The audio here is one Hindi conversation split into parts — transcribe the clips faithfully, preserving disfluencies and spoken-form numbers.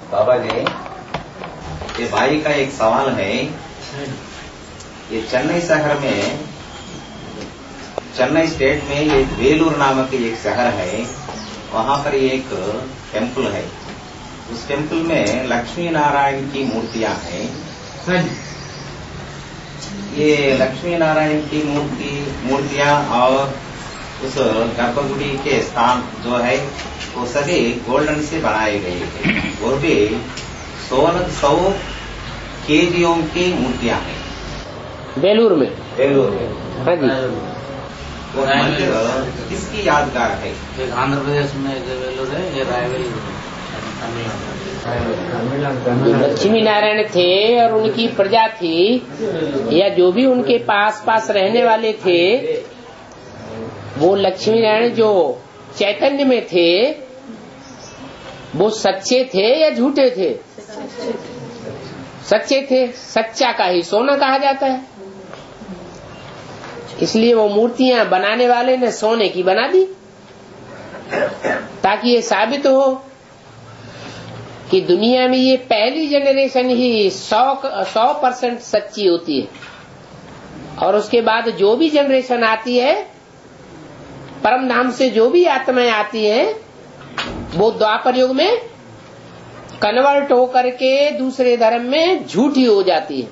बाबा जी, ये भाई का एक सवाल है। ये चेन्नई शहर में, चेन्नई स्टेट में एक वेलूर नामक एक शहर है, वहां पर एक टेम्पल है। उस टेम्पल में लक्ष्मी नारायण की मूर्तियां हैं। ये लक्ष्मी नारायण की मूर्ति मूर्तियां और उस गर्भगुड़ी के स्थान जो है वो सभी गोल्डन से बनाए गए हैं। वो भी सोलह सौ केजियों की मूर्तियां हैं बेलूर में। बेलूर में, हाँ जी। वो मंदिर किसकी यादगार है? एक आंध्र प्रदेश में एक बेलूर है, ये रायवेल लक्ष्मी नारायण थे और उनकी प्रजा थी, या जो भी उनके पास पास रहने वाले थे, वो लक्ष्मी नारायण जो चैतन्य में थे वो सच्चे थे या झूठे थे? सच्चे थे। सच्चा का ही सोना कहा जाता है। इसलिए वो मूर्तियां बनाने वाले ने सोने की बना दी, ताकि ये साबित हो कि दुनिया में ये पहली जनरेशन ही सौ सौ परसेंट सच्ची होती है, और उसके बाद जो भी जनरेशन आती है, परम धाम से जो भी आत्माएं आती हैं, वो द्वापर युग में कन्वर्ट होकर के दूसरे धर्म में झूठी हो जाती है।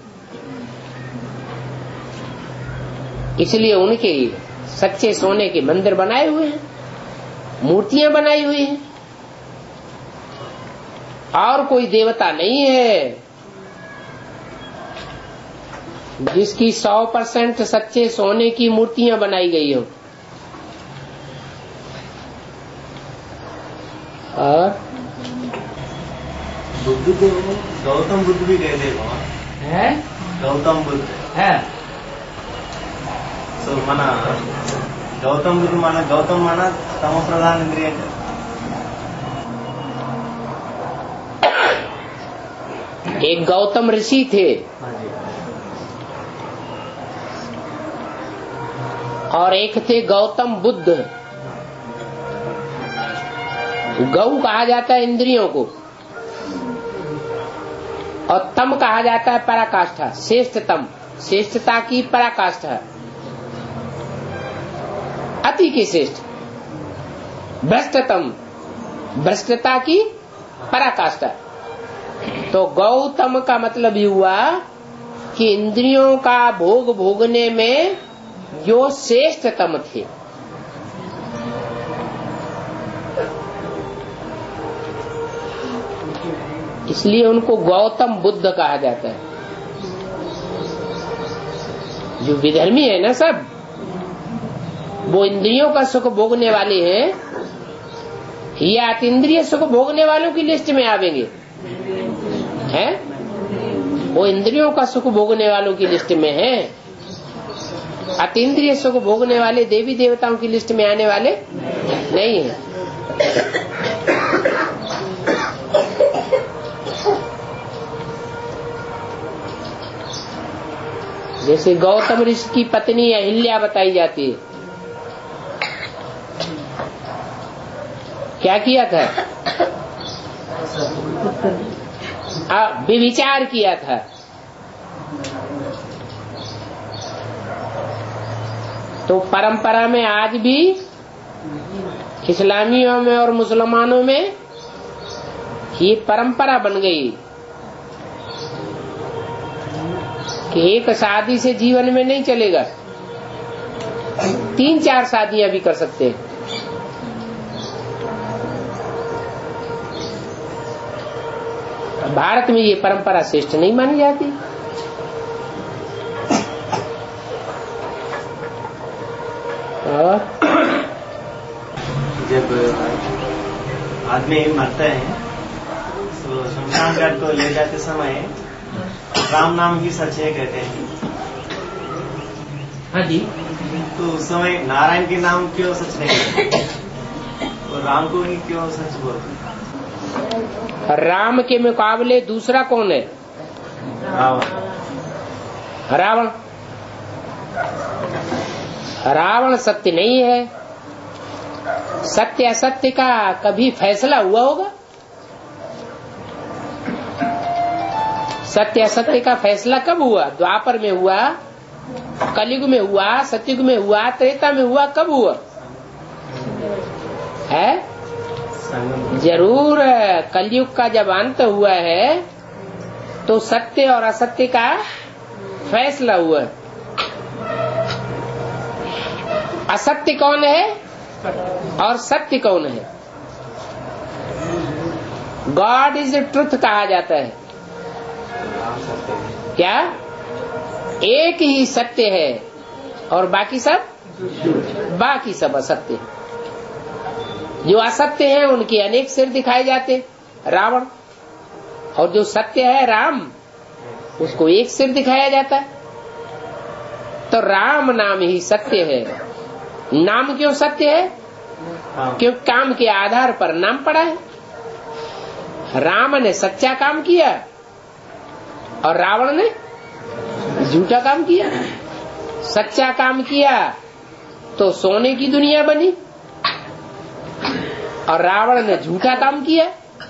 इसलिए उनके सच्चे सोने के मंदिर बनाए हुए हैं, मूर्तियां बनाई हुई हैं, और कोई देवता नहीं है जिसकी सौ परसेंट सच्चे सोने की मूर्तियां बनाई गई हो। और बुद्ध को गौतम बुद्ध भी कहते हैं। गौतम बुद्ध है तो माना गौतम बुद्ध माना गौतम माना तमो प्रधान इंद्रिय। एक गौतम ऋषि थे और एक थे गौतम बुद्ध। गौ कहा जाता है इंद्रियों को, और तम कहा जाता है पराकाष्ठा, श्रेष्ठतम, श्रेष्ठता की पराकाष्ठा, अति की श्रेष्ठ। भ्रष्टतम, भ्रष्टता की पराकाष्ठा। तो गौतम का मतलब ये हुआ कि इंद्रियों का भोग भोगने में जो श्रेष्ठतम थे। इसलिए उनको गौतम बुद्ध कहा जाता है। जो विधर्मी है ना सब, वो इंद्रियों का सुख भोगने वाले हैं, या अतीन्द्रिय सुख भोगने वालों की लिस्ट में आवेंगे हैं? वो इंद्रियों का सुख भोगने वालों की लिस्ट में है। अतीन्द्रिय सुख भोगने वाले देवी देवताओं की लिस्ट में आने वाले नहीं है। जैसे गौतम ऋषि की पत्नी अहिल्या बताई जाती है, क्या किया था? विचार किया था। तो परंपरा में आज भी इस्लामियों में और मुसलमानों में ये परंपरा बन गई कि एक शादी से जीवन में नहीं चलेगा, तीन चार शादियां भी कर सकते हैं। भारत में ये परंपरा श्रेष्ठ नहीं मानी जाती। और जब आदमी मरता है तो शमशान घाट को ले जाते समय राम नाम ही सच है कहते हैं। हाँ जी। तो उस समय नारायण के नाम क्यों सच नहीं है, और राम को ही क्यों सच बोलते? राम के मुकाबले दूसरा कौन है? रावण। रावण रावण सत्य नहीं है। सत्य असत्य का कभी फैसला हुआ होगा? सत्य असत्य का फैसला कब हुआ? द्वापर में हुआ, कलयुग में हुआ, सतयुग में हुआ, त्रेता में हुआ, कब हुआ है? जरूर कलयुग का जब अंत हुआ है तो सत्य और असत्य का फैसला हुआ। असत्य कौन है और सत्य कौन है? गॉड इज ट्रुथ कहा जाता है। क्या? एक ही सत्य है और बाकी सब बाकी सब असत्य है। जो असत्य है उनके अनेक सिर दिखाए जाते, रावण, और जो सत्य है राम, उसको एक सिर दिखाया जाता है। तो राम नाम ही सत्य है। नाम क्यों सत्य है? क्यों काम के आधार पर नाम पड़ा है। राम ने सच्चा काम किया और रावण ने झूठा काम किया। सच्चा काम किया तो सोने की दुनिया बनी और रावण ने झूठा काम किया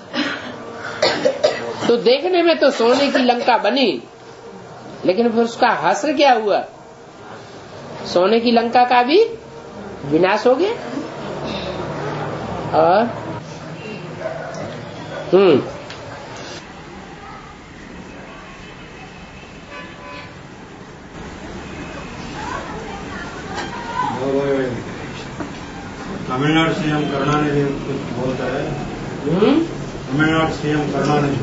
तो देखने में तो सोने की लंका बनी, लेकिन फिर उसका हश्र क्या हुआ? सोने की लंका का भी विनाश हो गया। और हम्म तमिलनाडु सीएम करुणानिधि कुछ बोलता है। तमिलनाडु सीएम करुणानिधि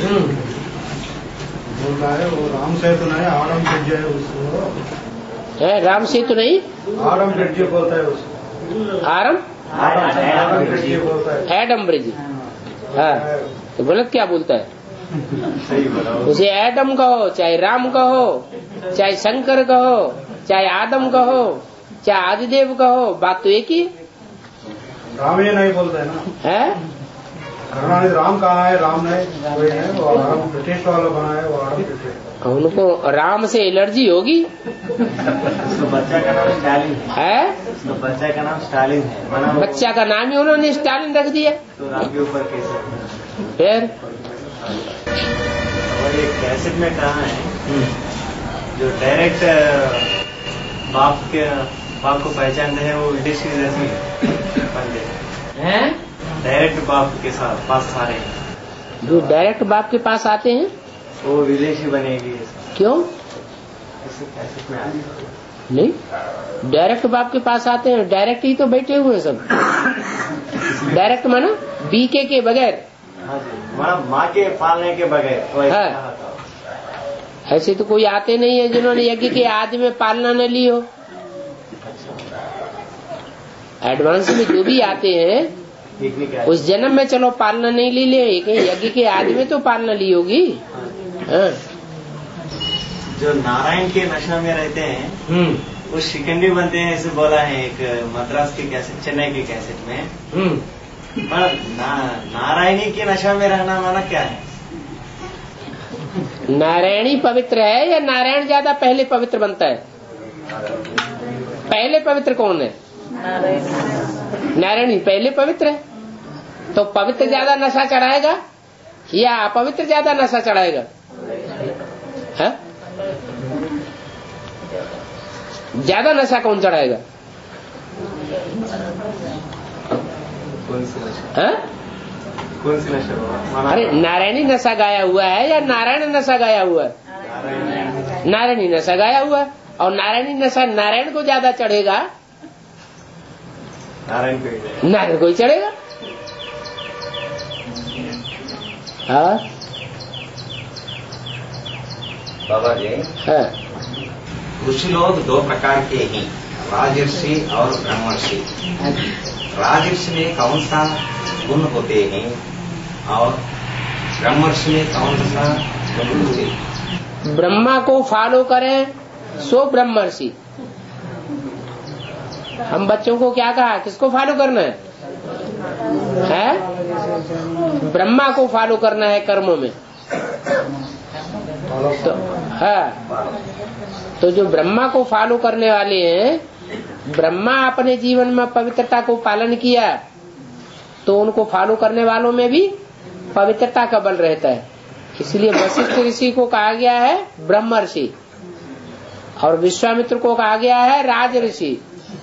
बोलता है वो राम सेतु नहीं आडम ब्रिज है, उसको है राम सेतु नहीं आडम ब्रिज बोलता है उसको। आरम आडम ब्रिज बोलता है। Adam bridge. हाँ तो गलत क्या बोलता है? उसे एडम कहो, चाहे राम कहो, चाहे शंकर कहो, चाहे आदम कहो, चाहे आदिदेव कहो, बात तो एक ही राम ये नहीं बोलते है ना है। करुणानिधि राम कहाँ है? राम नहीं कोई है, वो आडम ब्रिटिश वाला बना है, वो आडम ब्रिटिश। उनको राम से एलर्जी होगी। उसका बच्चा का नाम स्टालिन है, उसका बच्चा का नाम स्टालिन है। बना बच्चा का नाम ही उन्होंने स्टालिन रख दिया। तो राम के ऊपर कैसे? फिर और एक कैसेट में कहा है जो डायरेक्ट बाप के बाप को पहचानते हैं वो विदेशी जैसी बंदे हैं। डायरेक्ट बाप के साथ पास सारे हैं। जो डायरेक्ट बाप के पास आते हैं वो विदेशी बनेगी। क्यों? इस कैसेट में आ नहीं, डायरेक्ट बाप के पास आते हैं। डायरेक्ट ही तो बैठे हुए हैं सब। डायरेक्ट माना बीके के बगैर। हाँ जी, माँ के पालने के बगैर। तो ऐसा हाँ। कहा था। ऐसे तो कोई आते नहीं है जिन्होंने यज्ञ के आदि में पालना न ली हो। एडवांस में जो भी आते हैं उस जन्म में चलो पालना नहीं ली ले, यज्ञ के आदि में तो पालना ली होगी। हाँ। जो नारायण के नशा में रहते हैं वो शिकंडी बनते हैं, ऐसे बोला है एक मद्रास के कैसेट, चेन्नई के कैसेट में। ना, नारायणी के नशा में रहना माना क्या है? नारायणी पवित्र है या नारायण ज्यादा पहले पवित्र बनता है? पहले पवित्र कौन है? नारायणी पहले पवित्र है। तो पवित्र ज्यादा नशा चढ़ाएगा या अपवित्र ज्यादा नशा चढ़ाएगा? है? ज्यादा नशा कौन चढ़ाएगा? कौन सी नशा? है? कौन सी नशा? अरे नारायणी नशा गाया हुआ है या नारायण नशा गाया हुआ है? नारायणी नशा गाया हुआ है। और नारायणी नशा नारायण को ज्यादा चढ़ेगा, नारायण को नारायण को ही चढ़ेगा। हाँ बाबा जी, हाँ। ऋषि लोग दो प्रकार के हैं, राजर्षि और ब्रह्मर्षि। राजर्षि में कौन सा गुण होते हैं और ब्रह्मर्षि में कौन सा गुण होते हैं? ब्रह्मा को फॉलो करें सो ब्रह्मर्षि। हम बच्चों को क्या कहा, किसको फॉलो करना है? है? ब्रह्मा को फॉलो करना है कर्मों में। तो हाँ, तो जो ब्रह्मा को फॉलो करने वाले हैं, ब्रह्मा अपने जीवन में पवित्रता को पालन किया तो उनको फॉलो करने वालों में भी पवित्रता का बल रहता है। इसलिए वशिष्ठ ऋषि को कहा गया है ब्रह्मर्षि और विश्वामित्र को कहा गया है राज ऋषि।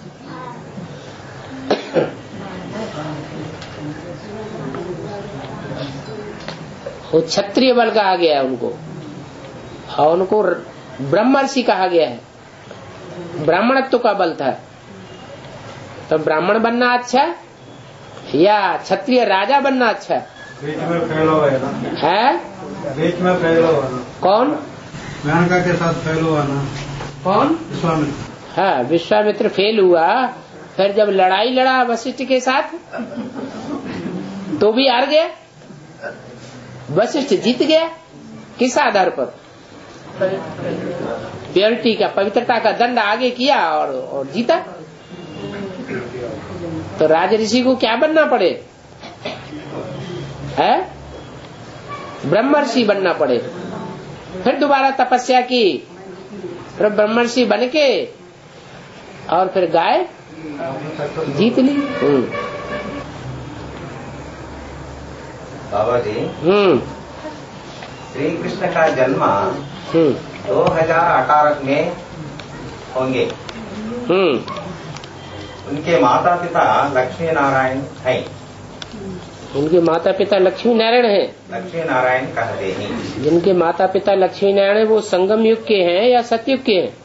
वो क्षत्रिय बल कहा गया है उनको, और उनको ब्रह्मर्षि कहा गया है, ब्राह्मणत्व का बल था। तो ब्राह्मण बनना अच्छा या क्षत्रिय राजा बनना अच्छा बीच में फेल हुआ है ना, है? बीच में फेल हुआ ना। कौन? मेनका के साथ फेल हुआ ना। कौन? विश्वामित्र। हाँ, विश्वामित्र फेल हुआ। फिर जब लड़ाई लड़ा वशिष्ठ के साथ तो भी हार गया। वशिष्ठ जीत गया। किस आधार पर? प्योरिटी का, पवित्रता का दंड आगे किया और, और जीता। तो राज ऋषि को क्या बनना पड़े? है ब्रह्मर्षि बनना पड़े। फिर दोबारा तपस्या की, फिर ब्रह्मर्षि बन के और फिर गाय जीत ली। बाबा जी, हम्म श्री कृष्ण का जन्म हम्म दो हजार अठारह में होंगे। हम्म उनके माता पिता लक्ष्मी नारायण हैं। उनके माता पिता लक्ष्मी नारायण हैं। लक्ष्मी नारायण कहते हैं। जिनके माता पिता लक्ष्मी नारायण वो संगम युग के हैं या सतयुग के हैं?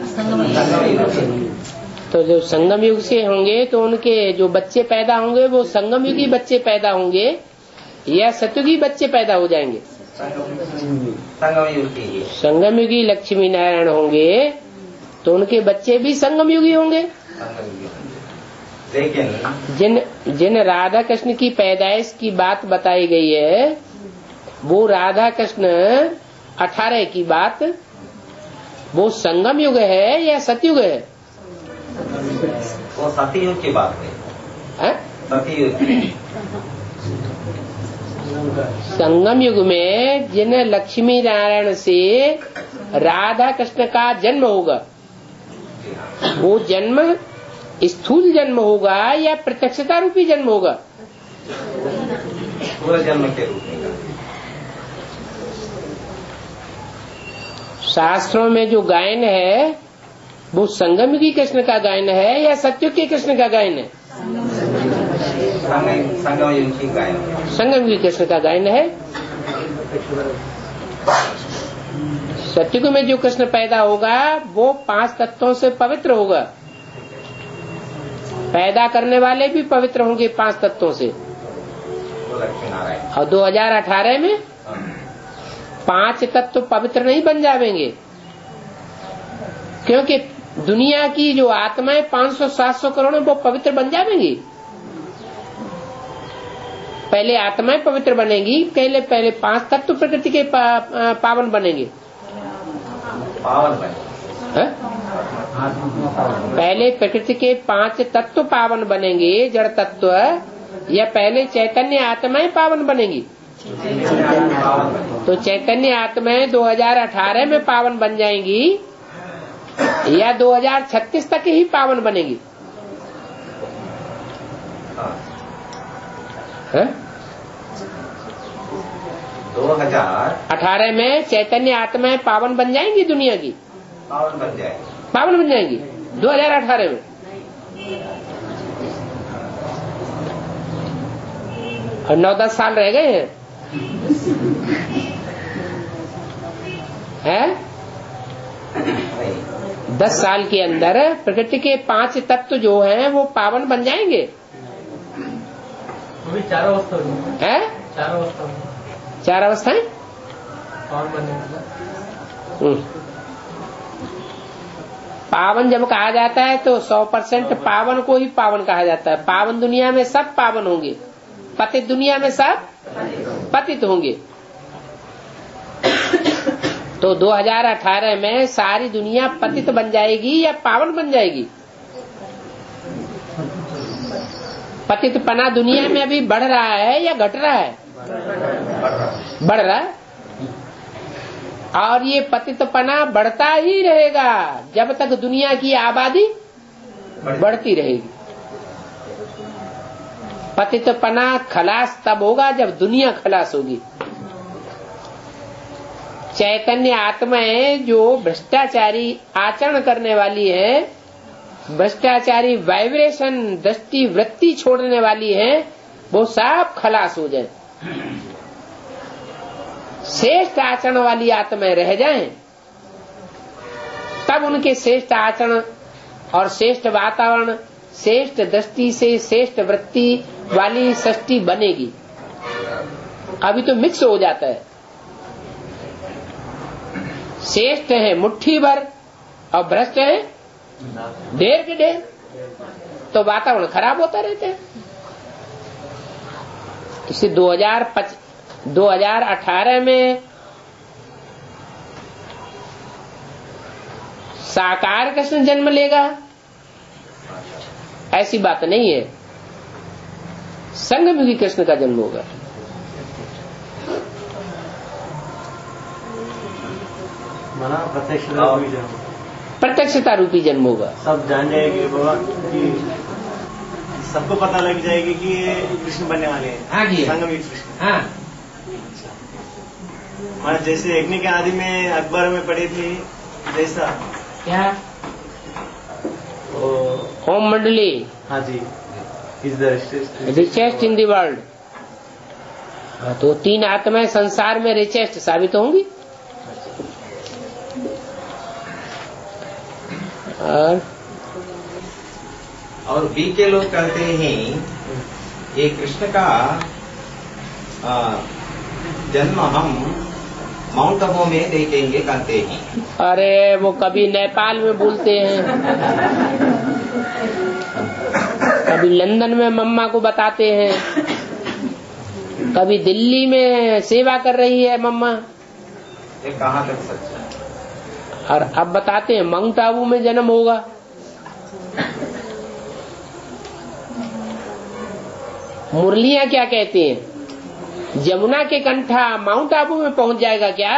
तो जो संगम युग से होंगे तो उनके जो बच्चे पैदा होंगे वो संगम युगी बच्चे पैदा होंगे या सतयुगी बच्चे पैदा हो जाएंगे? संगम युगी। संगम युगी लक्ष्मी नारायण होंगे तो उनके बच्चे भी संगम युगी होंगे। लेकिन जिन जिन राधा कृष्ण की पैदाइश की बात बताई गई है वो राधा कृष्ण अठारह की बात वो संगम युग है या सतयुग है? वो सतयुग की बात है। सतयुग। संगम युग में जिन लक्ष्मी नारायण से राधा कृष्ण का जन्म होगा वो जन्म स्थूल जन्म होगा या प्रत्यक्षता रूपी जन्म होगा? पूरा जन्म के रूप में। शास्त्रों में जो गायन है वो संगम युगी कृष्ण का गायन है या सतयुग के कृष्ण का गायन है? संगम युग की गायन। संगम युगी कृष्ण का गायन है। सतयुग में जो कृष्ण पैदा होगा वो पांच तत्वों से पवित्र होगा। पैदा करने वाले भी पवित्र होंगे पांच तत्वों से। और दो हजार अठारह में पांच तत्व पवित्र नहीं बन जाएंगे क्योंकि दुनिया की जो आत्माएं पांच सौ सात सौ करोड़ वो पवित्र बन जाएंगी। पहले आत्माएं पवित्र बनेगी, पहले पहले पांच तत्व प्रकृति के पा, पावन बनेंगे। पावन बने। पहले प्रकृति के पांच तत्व पावन बनेंगे, जड़ तत्व, या पहले चैतन्य आत्माएं पावन बनेंगी? तो चैतन्य आत्माएं दो हजार अठारह में पावन बन जाएंगी या दो हजार छत्तीस तक ही पावन बनेगी? दो हजार अठारह में चैतन्य आत्माएं पावन बन जाएंगी दुनिया की? पावन बन जाएगी। पावन बन जाएंगी दो हजार अठारह में। और नौ दस साल रह गए हैं, है? दस साल के अंदर प्रकृति के पांच तत्व जो हैं वो पावन बन जाएंगे। अभी चार अवस्था है? चार अवस्था चार अवस्थाएं पावन बनेगा। पावन जब कहा जाता है तो सौ परसेंट पावन को ही पावन कहा जाता है। पावन दुनिया में सब पावन होंगे, पतित दुनिया में सब पतित होंगे। तो दो हजार अठारह में सारी दुनिया पतित बन जाएगी या पावन बन जाएगी? पतितपना दुनिया में अभी बढ़ रहा है या घट रहा है? बढ़ रहा है। और ये पतितपना बढ़ता ही रहेगा जब तक दुनिया की आबादी बढ़ती रहेगी। पतितपना खलास तब होगा जब दुनिया खलास होगी। चैतन्य आत्माएं जो भ्रष्टाचारी आचरण करने वाली है, भ्रष्टाचारी वाइब्रेशन दृष्टि वृत्ति छोड़ने वाली है, वो सब खलास हो जाए, श्रेष्ठ आचरण वाली आत्माएं रह जाएं, तब उनके श्रेष्ठ आचरण और श्रेष्ठ वातावरण, श्रेष्ठ दृष्टि से श्रेष्ठ वृत्ति वाली सृष्टि बनेगी। अभी तो मिक्स हो जाता है, श्रेष्ठ है मुट्ठी भर और भ्रष्ट है ढेर के ढेर, तो वातावरण खराब होता रहता है। इसे दो हज़ार अठारह में साकार कृष्ण जन्म लेगा ऐसी बात नहीं है, संगमुखी कृष्ण का जन्म होगा। मना प्रत्यक्षता रूपी जन्म, प्रत्यक्षता रूपी जन्म होगा। सब जान जाएंगे बाबा कि सबको पता लग जाएगी कि ये कृष्ण बनने वाले हैं। हाँ जी, संगमुखी कृष्ण। हाँ, माना जैसे यज्ञ के आदि में अखबार में पढ़ी थी, जैसा क्या ओम मंडली, हाँ जी, is the richest in the world. तो तीन आत्माएं संसार में रिचेस्ट साबित होंगी। और और बी के लोग कहते हैं ये कृष्ण का आ, जन्म हम माउंट आबू में देखेंगे कहते हैं। अरे वो कभी नेपाल में बोलते हैं, कभी लंदन में मम्मा को बताते हैं, कभी दिल्ली में सेवा कर रही है मम्मा। ये कहाँ तक सच है? और अब बताते हैं माउंट आबू में जन्म होगा। मुरलियां क्या कहती हैं, यमुना के कंठा माउंट आबू में पहुंच जाएगा क्या?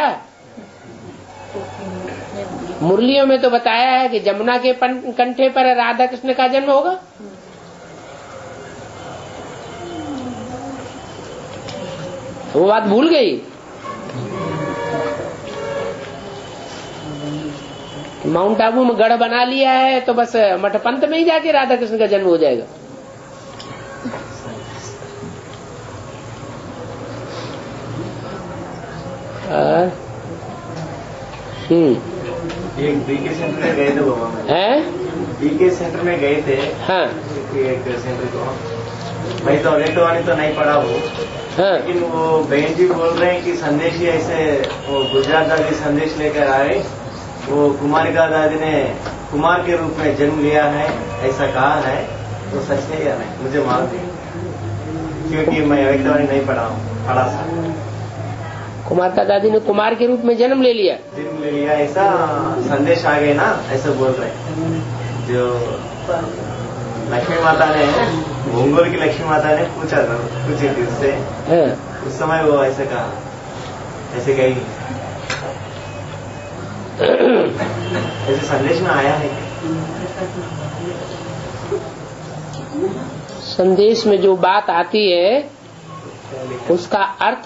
मुरलियों में तो बताया है कि यमुना के कंठे पर राधा कृष्ण का जन्म होगा। वो बात भूल गई। माउंट आबू में गढ़ बना लिया है तो बस मठपंत में ही जाके राधा कृष्ण का जन्म हो जाएगा। हम्म एक बीके सेंटर में गए थे बाबा, हैं बीके सेंटर में गए थे। हाँ, एक सेंटर को मैं तो इलेक्ट्रॉनिक तो नहीं पढ़ा वो, हाँ, लेकिन वो बहन जी बोल रहे हैं कि संदेश ही ऐसे वो गुजरात दादी संदेश लेकर आए, वो कुमारिका दादी ने कुमार के रूप में जन्म लिया है ऐसा कहा है, तो सच है या नहीं मुझे मालूम नहीं, क्योंकि मैं इलेक्ट्रॉनिक नहीं पढ़ा हूँ, पढ़ा था। कुमारिका दादी ने कुमार के रूप में जन्म ले लिया, जन्म ले लिया ऐसा संदेश आ गए ना, ऐसा बोल रहे हैं। जो लक्ष्मी माता ने, भूंगोल की लक्ष्मी माता ने पूछा था, पूछी थी उससे, उस समय वो ऐसे कहा, ऐसे कही ऐसे संदेश में आया है। संदेश में जो बात आती है उसका अर्थ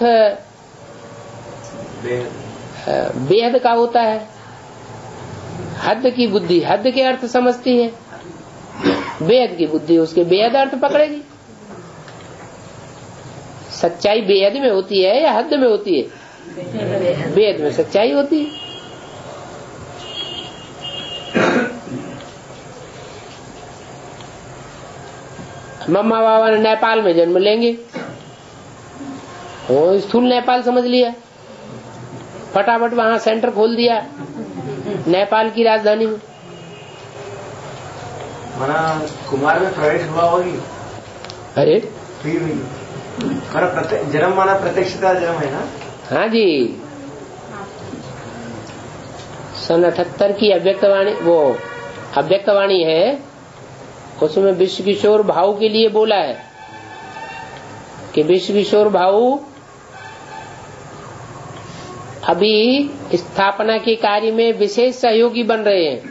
बेहद का होता है। हद की बुद्धि हद के अर्थ समझती है, बेहद की बुद्धि उसके बेहद अर्थ पकड़ेगी। सच्चाई बेहद में होती है या हद में होती है? बेहद में सच्चाई होती है। मम्मा बाबा ने नेपाल में जन्म लेंगे, वो स्थूल नेपाल समझ लिया, फटाफट वहां सेंटर खोल दिया नेपाल की राजधानी में। मना कुमार में प्रवेश हुआ होगी। अरे फिर जन्म माना प्रत्यक्षता जन्म है ना। हाँ जी, सन अठहत्तर की अव्यक्तवाणी, वो अव्यक्तवाणी है, उसमें विश्व किशोर भाऊ के लिए बोला है कि विश्व किशोर भाऊ अभी स्थापना के कार्य में विशेष सहयोगी बन रहे हैं,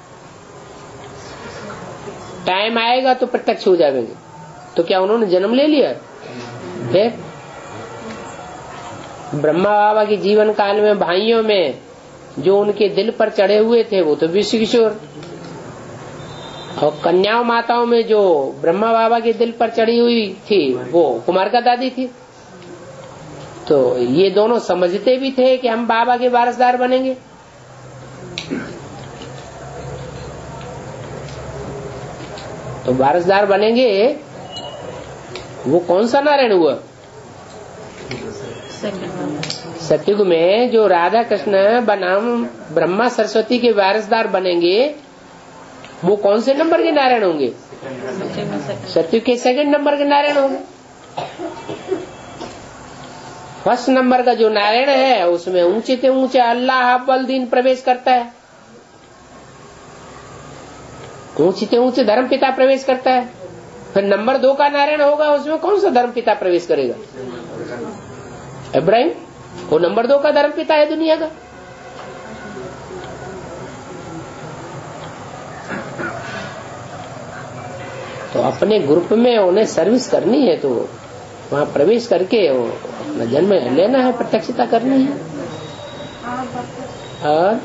टाइम आएगा तो प्रत्यक्ष हो जाएंगे। तो क्या उन्होंने जन्म ले लिया? फिर ब्रह्मा बाबा के जीवन काल में भाइयों में जो उनके दिल पर चढ़े हुए थे वो तो विश्व किशोर, और कन्याओं माताओं में जो ब्रह्मा बाबा के दिल पर चढ़ी हुई थी वो कुमार का दादी थी। तो ये दोनों समझते भी थे कि हम बाबा के वारसदार बनेंगे। तो वारसदार बनेंगे, वो कौन सा नारायण हुआ? सतयुग में जो राधा कृष्ण बनाम ब्रह्मा सरस्वती के वारसदार बनेंगे वो कौन से नंबर के नारायण होंगे? सतयुग के सेकंड नंबर के नारायण होंगे। फर्स्ट नंबर का जो नारायण है उसमें ऊंचे से ऊंचे अल्लाह अव्वल दीन प्रवेश करता है, ऊंचे से ऊंचे धर्म पिता प्रवेश करता है। फिर नंबर दो का नारायण होगा, उसमें कौन सा धर्म पिता प्रवेश करेगा? इब्राहिम, वो नंबर दो का धर्म पिता है दुनिया का। तो अपने ग्रुप में उन्हें सर्विस करनी है तो वहाँ प्रवेश करके अपना जन्म लेना है, प्रत्यक्षता करनी है। और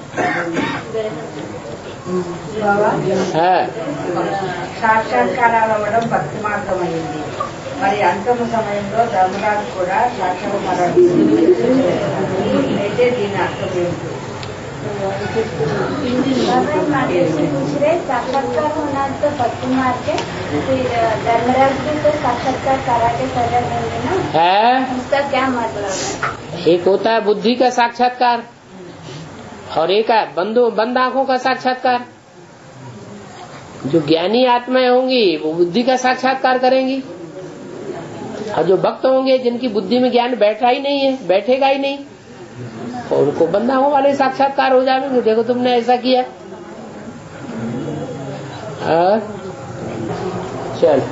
సాక్షాత్కారం అవ్వడం భక్తి మార్గమైంది. మరి అంతమ సమయంలో ధర్మరాజు కూడా సాక్షాత్కారం అయితే దీని అర్థం ఏంటి? साक्षात्कार होना तो भक्ति मार्ग के, फिर धर्मराज भी तो साक्षात्कार करा के सजा देंगे ना, उसका क्या मतलब है? एक होता है बुद्धि का साक्षात्कार और एक है बंदो बंद आंखों का साक्षात्कार। जो ज्ञानी आत्माएं होंगी वो बुद्धि का साक्षात्कार करेंगी, और जो भक्त होंगे जिनकी बुद्धि में ज्ञान बैठा ही नहीं है, बैठेगा ही नहीं, और उनको बंद आंखों वाले साक्षात्कार हो जाएंगे। देखो तुमने ऐसा किया। और चल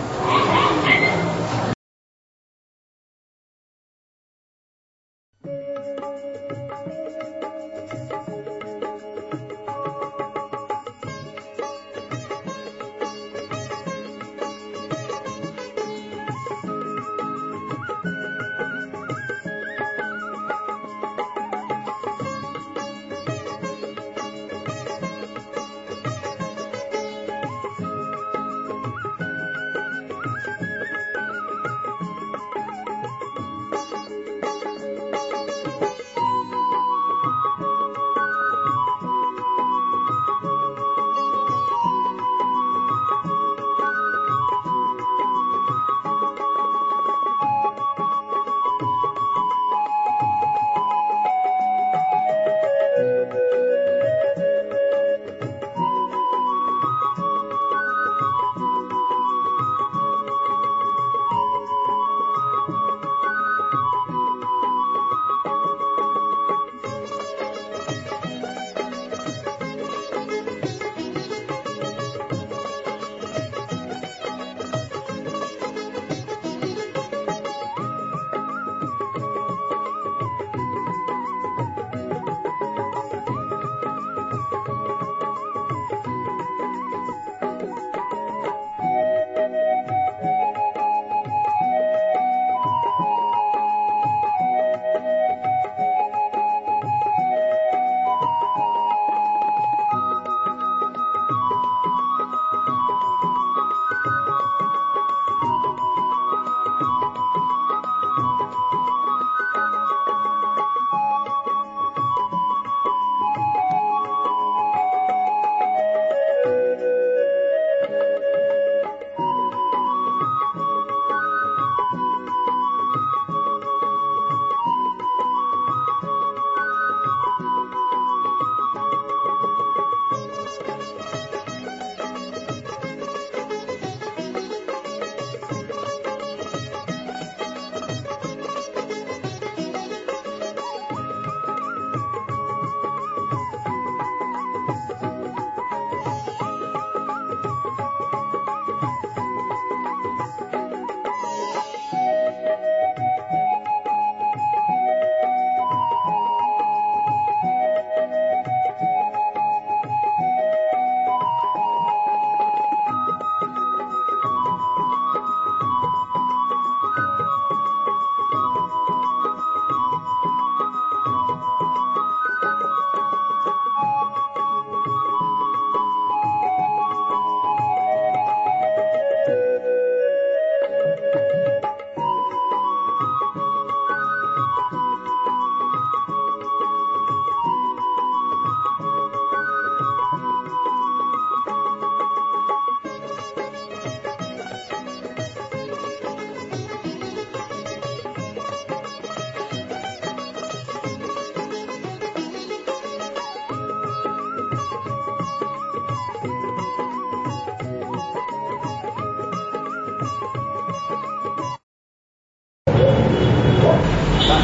बाबा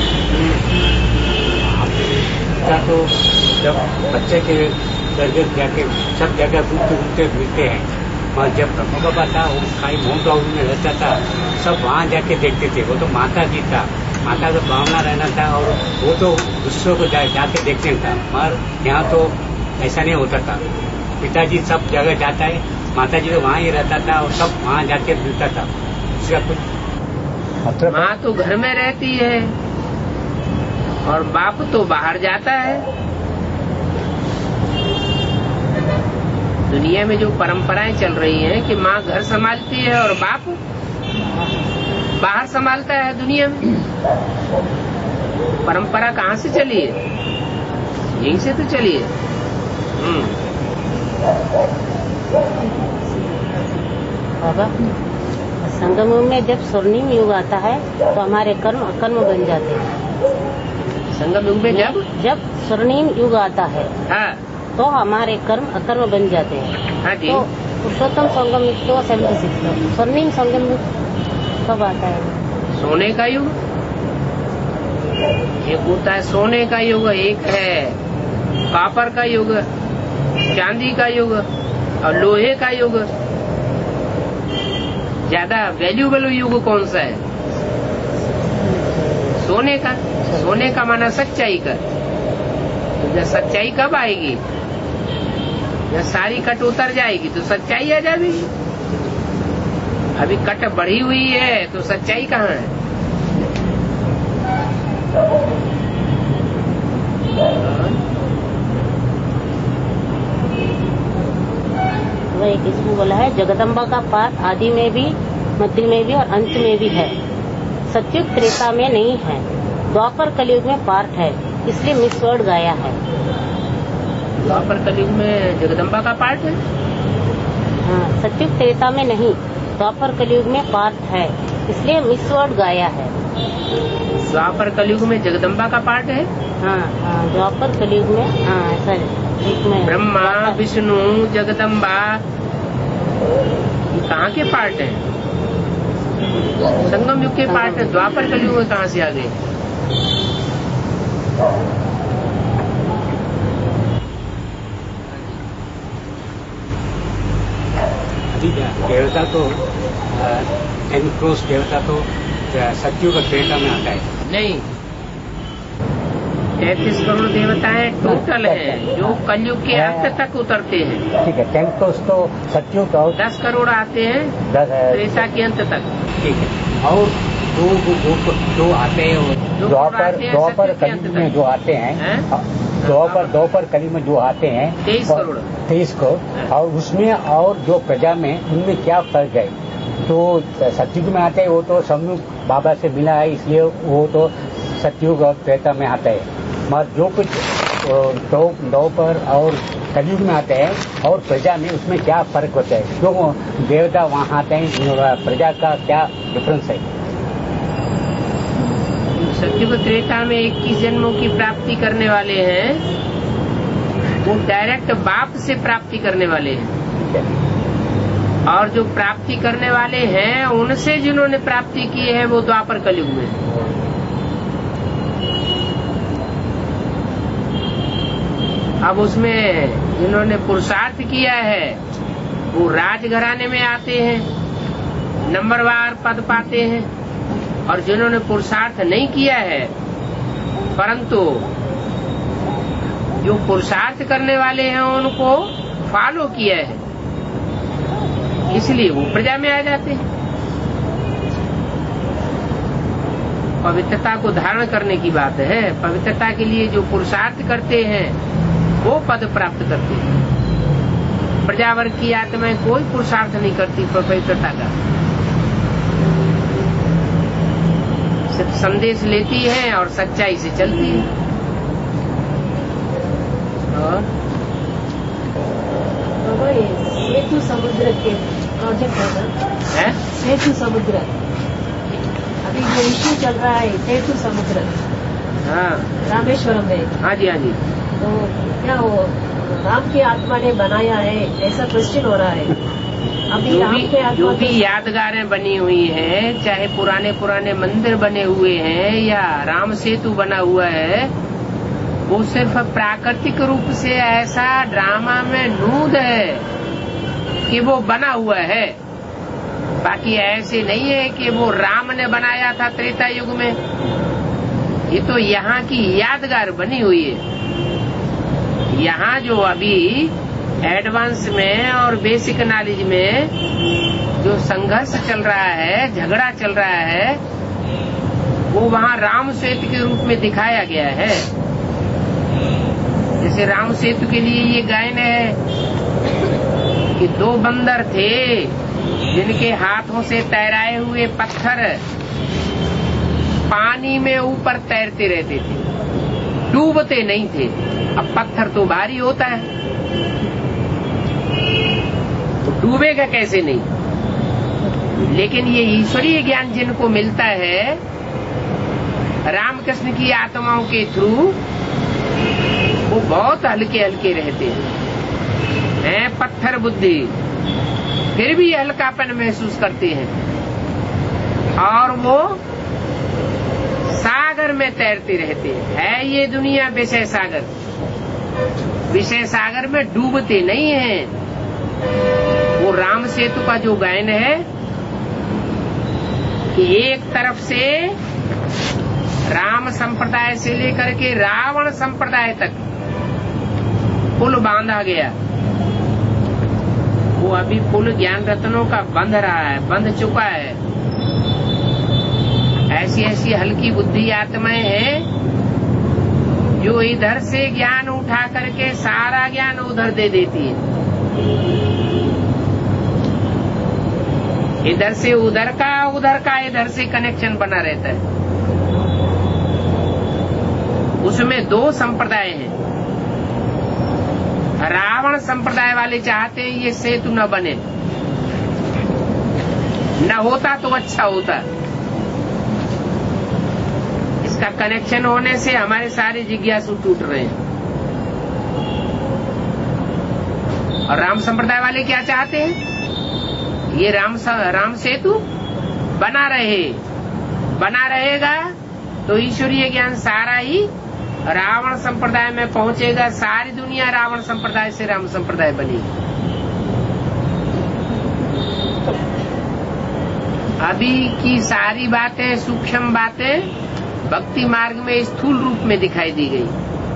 का तो जब बच्चे के जगह जाके सब जगह घूमते घूमते मिलते हैं, और जब ब्रह्म बाबा था वो कहीं माउंट आबू में रहता था, सब वहाँ जाके देखते थे। वो तो माता जी था, माता का भावना रहना था, और वो तो दूसरों को जा, जाके देखते था। मगर यहाँ तो ऐसा नहीं होता था। पिताजी सब जगह जाता है, माता जी तो वहाँ ही रहता था और सब वहाँ जाके मिलता था। उसका कुछ मतलब माँ तो घर में रहती है और बाप तो बाहर जाता है। दुनिया में जो परंपराएं चल रही हैं कि माँ घर संभालती है और बाप बाहर संभालता है दुनिया में, परंपरा कहाँ से चली है? यहीं से तो चली है। बाबा, संगम युग में जब स्वर्णिम युग आता है तो हमारे कर्म अकर्म बन जाते हैं। संगम युग में जब जब स्वर्णिम युग आता है हाँ तो हमारे कर्म अकर्म बन जाते हैं। हाँ जी। तो पुरुषोत्तम संगम युग तो सेवेंटी सिक्स, स्वर्णिम संगम युग कब आता है? सोने का युग एक होता है, सोने का युग एक है, कॉपर का युग, चांदी का युग और लोहे का युग। ज्यादा वैल्यूएबल युग कौन सा है? सोने का। सोने का माना सच्चाई का। तो जब सच्चाई कब आएगी? जब सारी कट उतर जाएगी तो सच्चाई आ जाएगी। अभी कट बढ़ी हुई है तो सच्चाई कहाँ है? वह एक इसमें बोला है, जगदम्बा का पाठ आदि में भी, मध्य में भी और अंत में भी है, सत्युग त्रेता में नहीं है। द्वापर कलयुग में पाठ है, इसलिए मिस वर्ड गाया है। द्वापर कलयुग में जगदम्बा का पाठ है? हाँ, सत्युग त्रेता में नहीं, द्वापर कलयुग में पाठ है, इसलिए मिस वर्ड गाया है। द्वापर कलयुग में जगदम्बा का पाठ है? हाँ हाँ, द्वापर कलयुग में हाँ ऐसा एक में ब्रह्मा विष्णु जगदम्बा, ये कहाँ के पाठ है? संगम युग के पाठ है। द्वापर कलयुग में कहाँ से आ गए? देवता तो एनक्रोस देवता तो सत्युग त्रेता में आता है। नहीं, तैतीस करोड़ देवताएं टोटल हैं जो कलयुग के अंत तक उतरते हैं। ठीक है, टेंक्रोस तो सत्युग और दस करोड़ आते हैं त्रेता के अंत तक। ठीक है, और दो जो जो आते हैं द्वापर द्वापर कलयुग में जो आते हैं, द्वापर द्वापर कलयुग में जो आते हैं तेईस करोड़ तेईस करोड़ और उसमें और जो प्रजा में उनमें क्या फर्क है? तो सत्युग में आते हैं वो तो समूह बाबा से मिला है, इसलिए वो तो सत्युग और त्रेता में आता है। मगर जो कुछ द्वापर और कलयुग में आते हैं और प्रजा में, उसमें क्या फर्क होता है? क्यों देवता वहाँ आते हैं, प्रजा का क्या डिफरेंस है? सत्युग त्रेता में इक्कीस जन्मों की प्राप्ति करने वाले हैं, वो डायरेक्ट बाप से प्राप्ति करने वाले हैं, और जो प्राप्ति करने वाले हैं उनसे जिन्होंने प्राप्ति की है वो द्वापर कलयुग में। अब उसमें जिन्होंने पुरुषार्थ किया है वो राजघराने में आते हैं, नंबरवार पद पाते हैं, और जिन्होंने पुरुषार्थ नहीं किया है परंतु जो पुरुषार्थ करने वाले हैं उनको फॉलो किया है, इसलिए वो प्रजा में आ जाते हैं। पवित्रता को धारण करने की बात है। पवित्रता के लिए जो पुरुषार्थ करते हैं वो पद प्राप्त करते हैं। प्रजावर्ग की आत्माएं कोई पुरुषार्थ नहीं करती पवित्रता का, सिर्फ संदेश लेती है और सच्चाई से चलती है। और सेतु समुद्र के प्रोजेक्ट है, सेतु समुद्र अभी जो इश्यू चल रहा है, सेतु समुद्र हाँ रामेश्वरम में। हाँ जी हाँ जी। तो क्या वो राम की आत्मा ने बनाया है ऐसा क्वेश्चन हो रहा है। अभी जो राम भी के आत्मा जो भी तो- यादगारें बनी हुई हैं, चाहे पुराने पुराने मंदिर बने हुए हैं या राम सेतु बना हुआ है, वो सिर्फ प्राकृतिक रूप से ऐसा ड्रामा में नूद है कि वो बना हुआ है। बाकी ऐसे नहीं है कि वो राम ने बनाया था त्रेता युग में। ये तो यहाँ की यादगार बनी हुई है। यहाँ जो अभी एडवांस में और बेसिक नॉलेज में जो संघर्ष चल रहा है, झगड़ा चल रहा है, वो वहाँ राम सेतु के रूप में दिखाया गया है। जैसे राम सेतु के लिए ये गायन है कि दो बंदर थे जिनके हाथों से तैराए हुए पत्थर पानी में ऊपर तैरते रहते थे, डूबते नहीं थे। अब पत्थर तो भारी होता है, तो डूबेगा कैसे नहीं। लेकिन ये ईश्वरीय ज्ञान जिनको मिलता है रामकृष्ण की आत्माओं के थ्रू, वो बहुत हल्के हल्के रहते हैं, हैं पत्थर बुद्धि, फिर भी हल्कापन महसूस करते हैं और वो सागर में तैरते रहते हैं। है ये दुनिया विषय सागर, विषय सागर में डूबते नहीं हैं। वो राम सेतु का जो गायन है कि एक तरफ से राम संप्रदाय से लेकर के रावण संप्रदाय तक पुल बांधा गया, वो अभी पुल ज्ञान रत्नों का बंध रहा है, बंध चुका है। ऐसी ऐसी हल्की बुद्धि आत्माएं हैं जो इधर से ज्ञान उठा करके सारा ज्ञान उधर दे देती है, इधर से उधर का, उधर का इधर से कनेक्शन बना रहता है। उसमें दो संप्रदाय हैं। रावण संप्रदाय वाले चाहते हैं ये सेतु न बने, न होता तो अच्छा होता। इसका कनेक्शन होने से हमारे सारे जिज्ञासु टूट रहे हैं। और राम संप्रदाय वाले क्या चाहते हैं? ये राम राम सेतु बना रहे, बना रहेगा तो ईश्वरीय ज्ञान सारा ही रावण संप्रदाय में पहुंचेगा। सारी दुनिया रावण संप्रदाय से राम संप्रदाय बनेगी। अभी की सारी बातें, सूक्ष्म बातें भक्ति मार्ग में स्थूल रूप में दिखाई दी गई।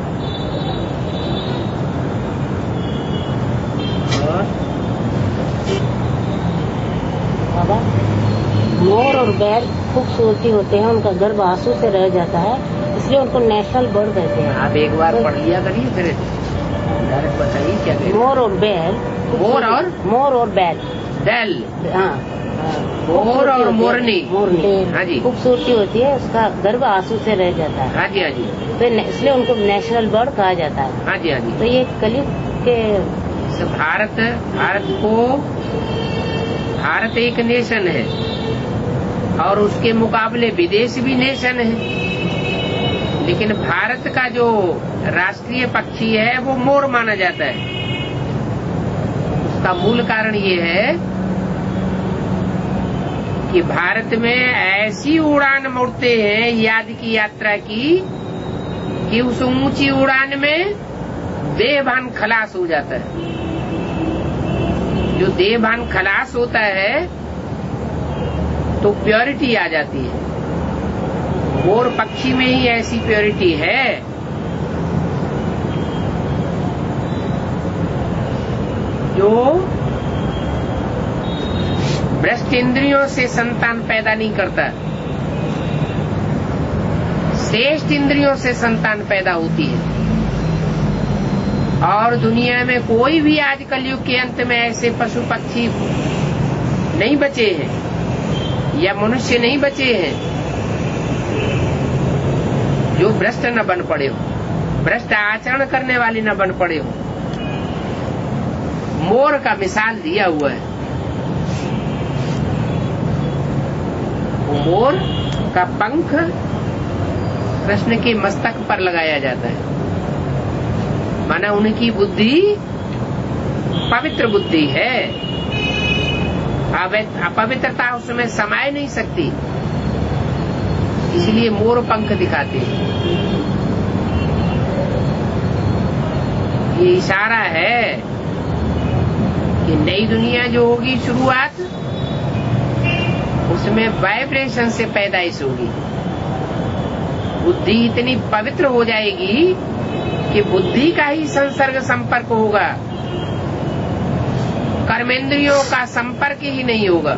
बाबा, मोर और बैल खूबसूरती होते हैं, उनका गर्भ आंसू से रह जाता है, इसलिए उनको नेशनल बर्ड कहते हैं। आप एक बार पढ़ लिया करिए, फिर डायरेक्ट बताइए क्या कहते हैं। मोर और बैल, मोर और मोर और बैल, बैल, हाँ, मोर और मोरनी, मोरनी, हाँ जी, खूबसूरती होती है, उसका गर्भ आंसू से रह जाता है। हाँ जी, हाँ जी, तो इसलिए उनको नेशनल बर्ड कहा जाता है। हाँ जी, हाँ जी। तो ये कलयुग के भारत भारत को भारत एक नेशन है और उसके मुकाबले विदेश भी नेशन है, लेकिन भारत का जो राष्ट्रीय पक्षी है वो मोर माना जाता है। उसका मूल कारण ये है कि भारत में ऐसी उड़ान उड़ते हैं याद की यात्रा की कि उस ऊंची उड़ान में देहभान खलास हो जाता है। जो देहभान खलास होता है तो प्योरिटी आ जाती है। मोर पक्षी में ही ऐसी प्योरिटी है जो भ्रष्ट इंद्रियों से संतान पैदा नहीं करता, श्रेष्ठ इंद्रियों से संतान पैदा होती है। और दुनिया में कोई भी आज कलयुग के अंत में ऐसे पशु पक्षी नहीं बचे हैं या मनुष्य नहीं बचे हैं जो भ्रष्ट न बन पड़े हो, भ्रष्ट आचरण करने वाले न बन पड़े हो। मोर का मिसाल दिया हुआ है। मोर का पंख कृष्ण के मस्तक पर लगाया जाता है, माना उनकी बुद्धि पवित्र बुद्धि है। अपवित्रता उसमें समाये नहीं सकती, इसलिए मोर पंख दिखाते हैं। ये इशारा है कि नई दुनिया जो होगी शुरुआत, उसमें वाइब्रेशन से पैदाइश होगी। बुद्धि इतनी पवित्र हो जाएगी कि बुद्धि का ही संसर्ग संपर्क होगा, कर्मेंद्रियों का संपर्क ही नहीं होगा,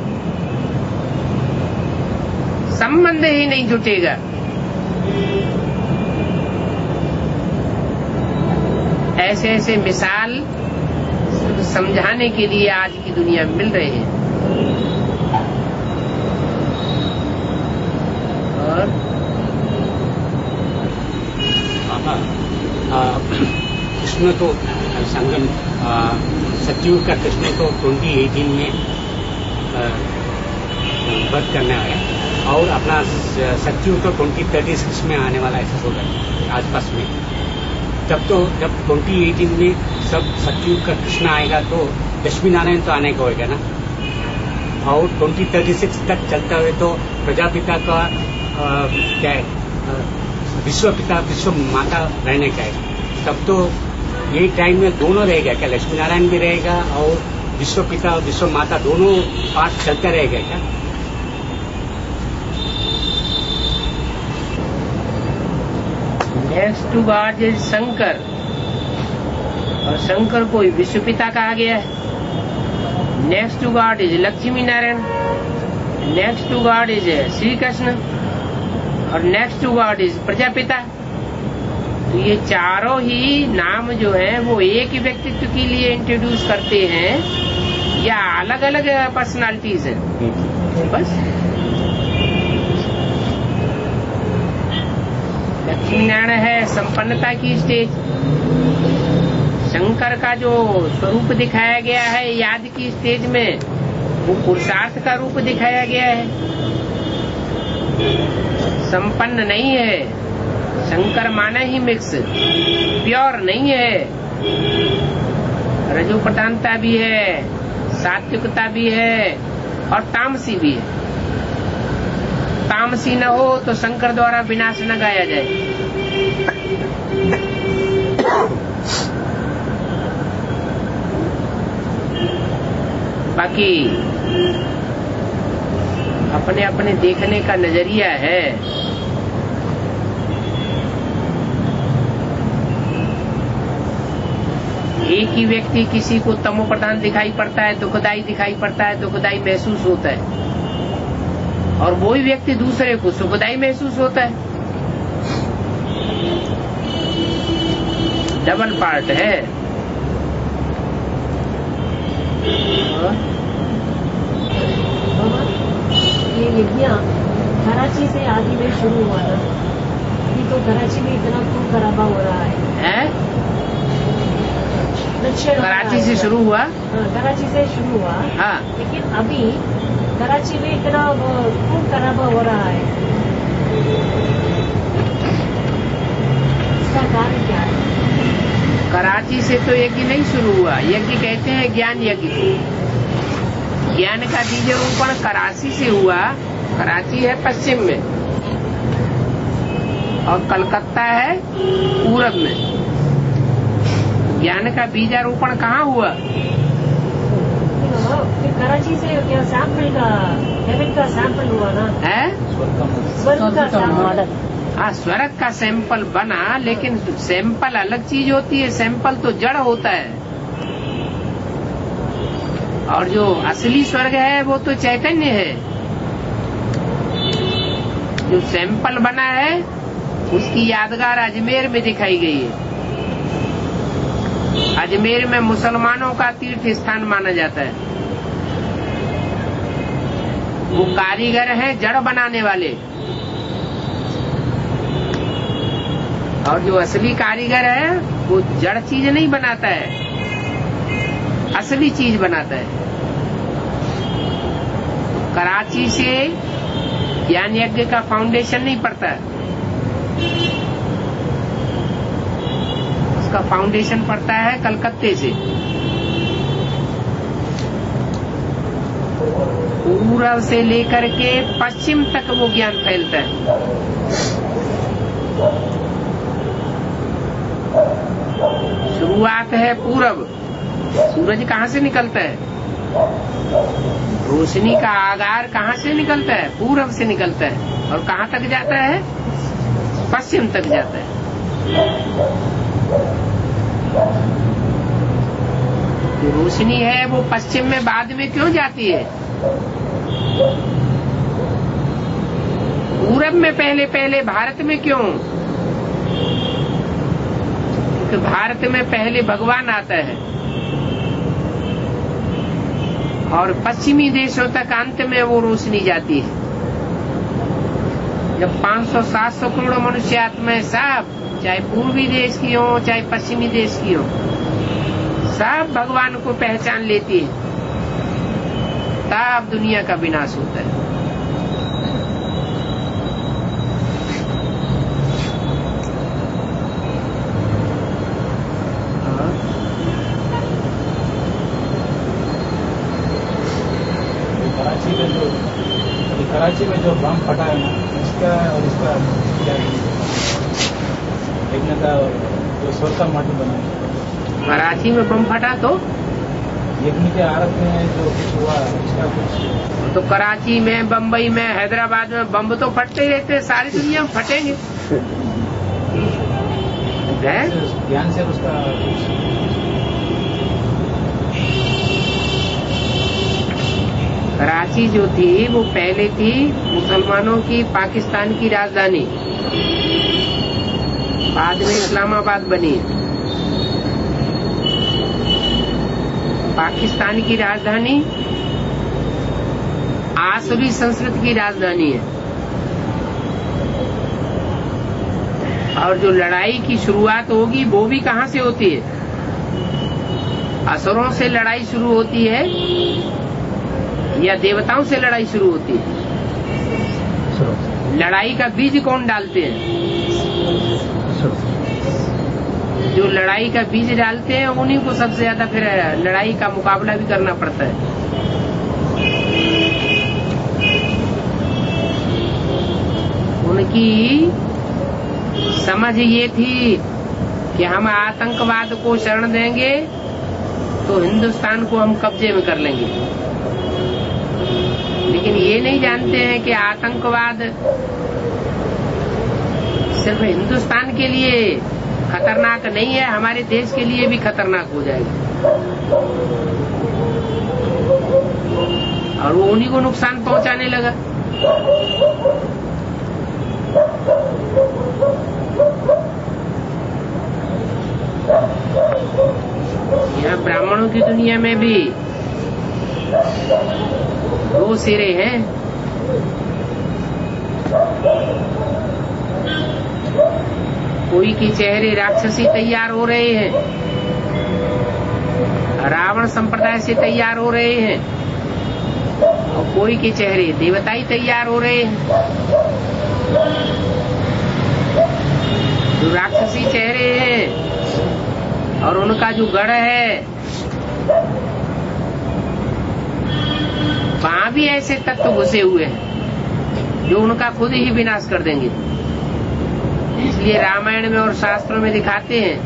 संबंध ही नहीं जुटेगा। ऐसे ऐसे मिसाल समझाने के लिए आज की दुनिया में मिल रहे हैं। और इसमें तो संगम सतयुग का कृष्ण तो ट्वेंटी एटीन में बर्थ करना है, और अपना सतयुग तो ट्वेंटी थर्टी सिक्स में आने वाला ऐसा होगा आसपास में। तब तो जब ट्वेंटी एटीन में सब सतयुग का कृष्ण आएगा तो लक्ष्मी नारायण तो आने का होगा ना, और ट्वेंटी थर्टी सिक्स तक चलता हुए तो प्रजापिता का आ, क्या है, विश्व पिता विश्व माता रहने का है। तब तो ये टाइम में दोनों रहेगा क्या, लक्ष्मी नारायण भी रहेगा और विश्व पिता और विश्व माता दोनों पार्ट चलता रहेगा क्या? Next to God is Shankar, और शंकर को विश्व पिता कहा गया है। Next to God is Lakshmi Narayan, next to God is Shri Krishna, और next to God is Prajapita. तो ये चारों ही नाम जो है वो एक ही व्यक्तित्व के लिए इंट्रोड्यूस करते हैं या अलग अलग पर्सनालिटीज हैं? बस लक्ष्मी नारायण है संपन्नता की स्टेज, शंकर का जो स्वरूप दिखाया गया है याद की स्टेज में वो पुरुषार्थ का रूप दिखाया गया है, संपन्न नहीं है। शंकर माना ही मिक्स, प्योर नहीं है, रजो प्रधानता भी है, सात्विकता भी है और तामसी भी है। तामसी न हो तो शंकर द्वारा विनाश न गाया जाए। बाकी अपने अपने देखने का नजरिया है। एक ही व्यक्ति किसी को तमो प्रधान दिखाई पड़ता है, दुखदाई दिखाई पड़ता है, दुखदाई महसूस होता है, और वही व्यक्ति दूसरे को सुखदाई महसूस होता है। डबल पार्ट है। ये यज्ञ कराची से आदि में शुरू हुआ था, अभी तो कराची में इतना खून खराबा हो रहा है, है? कराची से शुरू हुआ? हाँ, कराची से शुरू हुआ। हाँ। लेकिन अभी कराची में इतना खून खराबा हो रहा है, इसका कारण क्या है? कराची से तो यज्ञ नहीं शुरू हुआ। यज्ञ कहते हैं ज्ञान यज्ञ को। ज्ञान का बीजारोपण कराची से हुआ। कराची है पश्चिम में और कलकत्ता है पूरब में। ज्ञान का बीजारोपण कहाँ हुआ? कराची से क्या सैंपल का हेवन का सैंपल हुआ ना? है स्वर्ग का सैंपल। हाँ, स्वर्ग का सैंपल बना, लेकिन सैंपल अलग चीज होती है, सैंपल तो जड़ होता है, और जो असली स्वर्ग है वो तो चैतन्य है। जो सैंपल बना है उसकी यादगार अजमेर में दिखाई गई है। अजमेर में मुसलमानों का तीर्थ स्थान माना जाता है। वो कारीगर हैं जड़ बनाने वाले, और जो असली कारीगर है वो जड़ चीज नहीं बनाता है, असली चीज बनाता है। कराची से ज्ञान यज्ञ का फाउंडेशन नहीं पड़ता, उसका फाउंडेशन पड़ता है कलकत्ते से। पूर्व से लेकर के पश्चिम तक वो ज्ञान फैलता है। शुरुआत है पूरब, सूरज कहाँ से निकलता है? रोशनी का आगार कहाँ से निकलता है? पूरब से निकलता है। और कहाँ तक जाता है? पश्चिम तक जाता है। जो रोशनी है वो पश्चिम में बाद में क्यों जाती है? पूरब में पहले पहले भारत में क्यों? क्योंकि भारत में पहले भगवान आता है और पश्चिमी देशों तक अंत में वो रोशनी जाती है। जब पाँच सौ सात सौ करोड़ मनुष्य आत्माएं सब, चाहे पूर्वी देश की हो चाहे पश्चिमी देश की हो, सब भगवान को पहचान लेती है, तब दुनिया का विनाश होता है। कराची में जो कराची में जो बम फटा है ना, इसका और इसका क्या देखने का जो सोच का माटी बना। कराची में बम फटा तो यज्ञ के आरोप में जो कुछ हुआ इसका कुछ तो कराची में, बम्बई में, हैदराबाद में बम तो फटते ही रहते हैं, सारी दुनिया में फटेंगे। ज्ञान से उसका कराची जो थी वो पहले थी मुसलमानों की पाकिस्तान की राजधानी, बाद में इस्लामाबाद बनी। पाकिस्तान की राजधानी आसुरी संस्कृति की राजधानी है। और जो लड़ाई की शुरुआत होगी वो भी कहाँ से होती है? असुरों से लड़ाई शुरू होती है या देवताओं से लड़ाई शुरू होती है? लड़ाई का बीज कौन डालते हैं? जो लड़ाई का बीज डालते हैं उन्हीं को सबसे ज्यादा फिर लड़ाई का मुकाबला भी करना पड़ता है। उनकी समझ ये थी कि हम आतंकवाद को शरण देंगे तो हिंदुस्तान को हम कब्जे में कर लेंगे, लेकिन ये नहीं जानते हैं कि आतंकवाद सिर्फ हिंदुस्तान के लिए खतरनाक नहीं है, हमारे देश के लिए भी खतरनाक हो जाएगा और वो उन्हीं को नुकसान पहुंचाने लगा। यहाँ ब्राह्मणों की दुनिया में भी दो सिरे हैं। कोई के चेहरे राक्षसी तैयार हो रहे हैं, रावण संप्रदाय से तैयार हो रहे हैं, और कोई के चेहरे देवताई तैयार हो रहे हैं। जो राक्षसी चेहरे हैं और उनका जो गढ़ है, वहां भी ऐसे तत्व घुसे हुए हैं जो उनका खुद ही विनाश कर देंगे। इसलिए रामायण में और शास्त्रों में दिखाते हैं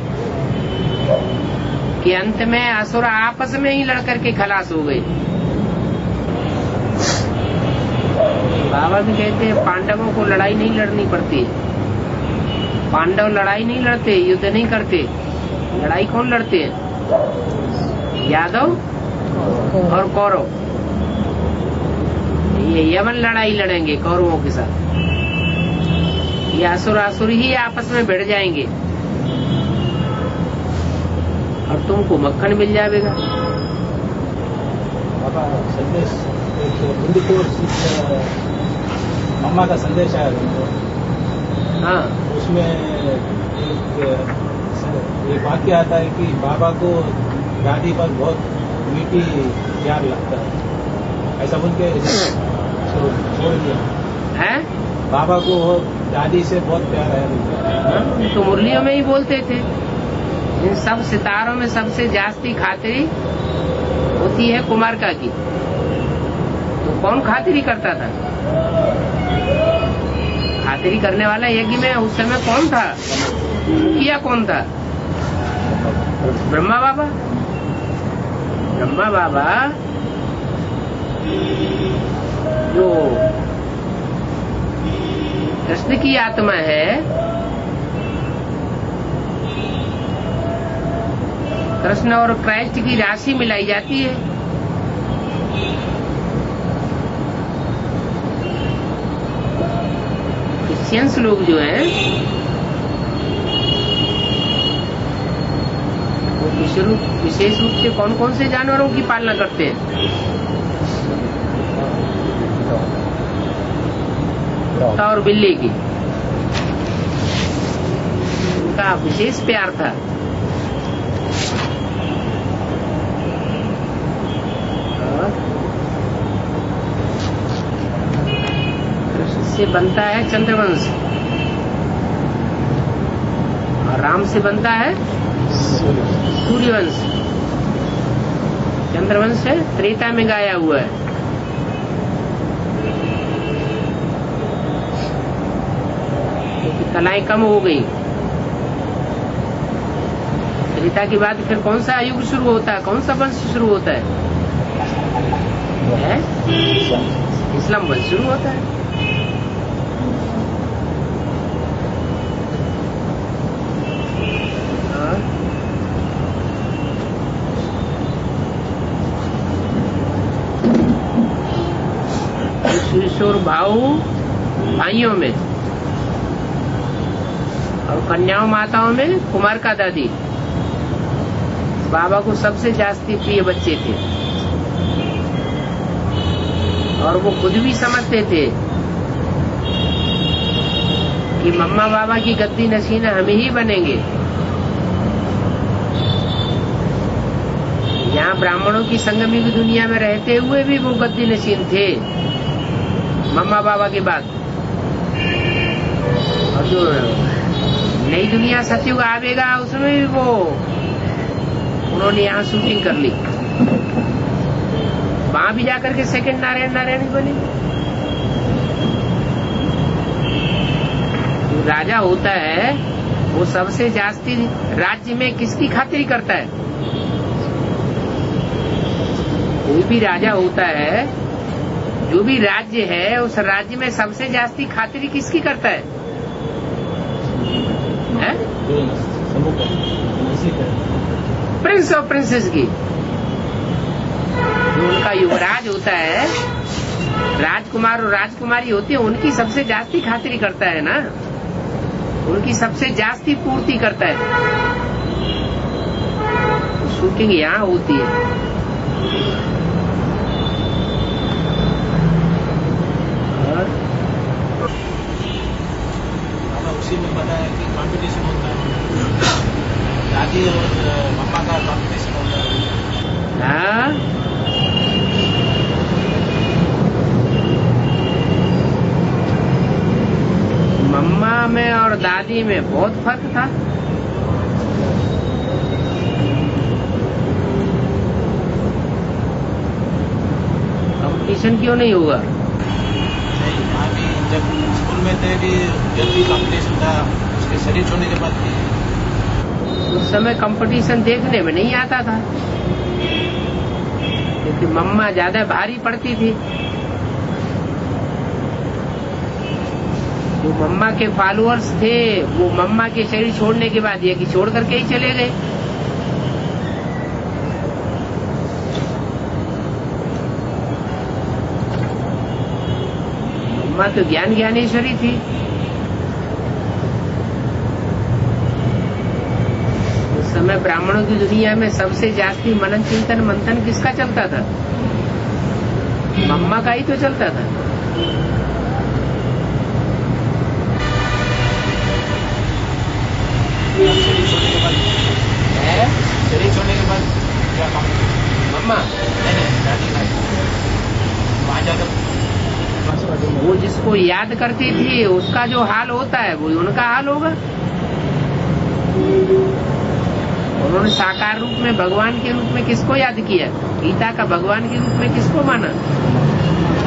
कि अंत में असुर आपस में ही लड़कर के खलास हो गए। बाबा भी कहते हैं पांडवों को लड़ाई नहीं लड़नी पड़ती। पांडव लड़ाई नहीं लड़ते, युद्ध नहीं करते। लड़ाई कौन लड़ते हैं? यादव और कौरव। ये यमन लड़ाई लड़ेंगे कौरवों के साथ। ये असुर असुर ही आपस में भिड़ जाएंगे और तुमको मक्खन मिल जाएगा। बाबा संदेश मम्मा का संदेश आया उनको। हाँ, उसमें एक, एक वाक्य आता है कि बाबा को दादी पर बहुत मीठी प्यार लगता है, ऐसा बोल के छोड़ दिया है। बाबा को दादी से बहुत प्यार है। तो मुरलियों में ही बोलते थे। इन सब सितारों में सबसे जास्ती खातिरी होती है कुमारका की। तो कौन खातिरी करता था? खातिरी करने वाला यज्ञ में उस समय कौन था? मुखिया कौन था? ब्रह्मा बाबा। ब्रह्मा बाबा जो कृष्ण की आत्मा है, कृष्ण और क्राइस्ट की राशि मिलाई जाती है। क्रिश्चियंस लोग जो हैं वो विशेष रूप से कौन कौन से जानवरों की पालना करते हैं? कुत्ता और बिल्ली की। उनका विशेष प्यार था। कृष्ण से बनता है चंद्रवंश और राम से बनता है सूर्यवंश। चंद्रवंश है त्रेता में गाया हुआ है। कलाएं कम हो गई। त्रेता के बाद फिर कौन सा युग शुरू होता है? कौन सा वंश शुरू होता है? है? इस्लाम वंश शुरू होता है। किशोर भाऊ भाइयों में और कन्याओं माताओं में कुमार का दादी बाबा को सबसे जास्ती प्रिय बच्चे थे और वो खुद भी समझते थे कि मम्मा बाबा की गद्दी नशीन हम ही बनेंगे। यहाँ ब्राह्मणों की संगमी की दुनिया में रहते हुए भी वो गद्दी नशीन थे मम्मा बाबा के बाद। और जो नई दुनिया सतयुग आवेगा उसमें भी वो उन्होंने यहाँ शूटिंग कर ली। वहां भी जाकर के सेकंड नारायण नारायण ही बने। जो राजा होता है वो सबसे जास्ती राज्य में किसकी खातिरी करता है? कोई भी राजा होता है, जो भी राज्य है उस राज्य में सबसे जास्ती खातिरी किसकी करता है? है? प्रिंस और प्रिंसेस की। जो उनका युवराज होता है, राजकुमार और राजकुमारी होती है, उनकी सबसे जास्ती खातिरी करता है ना, उनकी सबसे जास्ती पूर्ति करता है। शूटिंग यहाँ होती है। उसी में पता है कि कंपटीशन होता है, दादी और मम्मा का कंपटीशन होता है। हाँ, मम्मा में और दादी में बहुत फर्क था। कंपटीशन क्यों नहीं होगा? जब स्कूल में थे कि जब भी कंपटीशन था उसके शरीर छोड़ने के बाद भी उस समय कंपटीशन देखने में नहीं आता था क्योंकि मम्मा ज्यादा भारी पड़ती थी। जो मम्मा के फॉलोअर्स थे वो मम्मा के शरीर छोड़ने के बाद ये कि छोड़ करके ही चले गए। मम्मा तो ज्ञान ज्ञानेश्वरी थी। उस समय ब्राह्मणों की दुनिया में सबसे जास्ती मनन चिंतन मंथन किसका चलता था? मम्मा का ही तो चलता था। शरीर छोड़ने के बाद है शरीर छोड़ने के बाद क्या काम? मम्मा नहीं नहीं दादी भाई वहां जाकर वो जिसको याद करती थी उसका जो हाल होता है वो उनका हाल होगा। उन्होंने साकार रूप में भगवान के रूप में किसको याद किया? गीता का भगवान के रूप में किसको माना?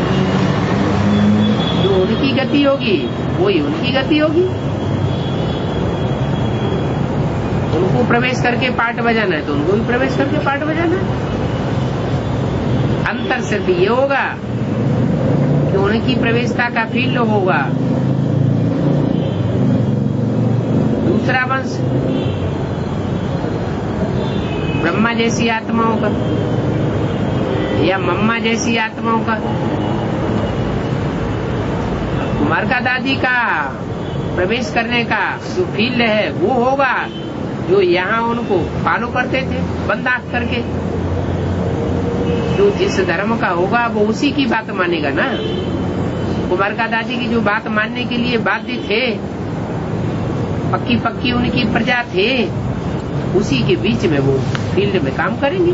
उनकी गति होगी, वही उनकी गति होगी। उनको प्रवेश करके पाठ बजाना है तो उनको भी प्रवेश करके पाठ बजाना है। अंतर सिर्फ ये होगा कि उनकी प्रवेशता का फील्ड होगा। दूसरा वंश ब्रह्मा जैसी आत्माओं का या मम्मा जैसी आत्माओं का, कुमारका दादी का प्रवेश करने का जो फील्ड है वो होगा जो यहाँ उनको फॉलो करते थे बंद आंख करके। जो जिस धर्म का होगा वो उसी की बात मानेगा ना। कुमारका दादी की जो बात मानने के लिए बाध्य थे, पक्की पक्की उनकी प्रजा थे, उसी के बीच में वो फील्ड में काम करेंगे।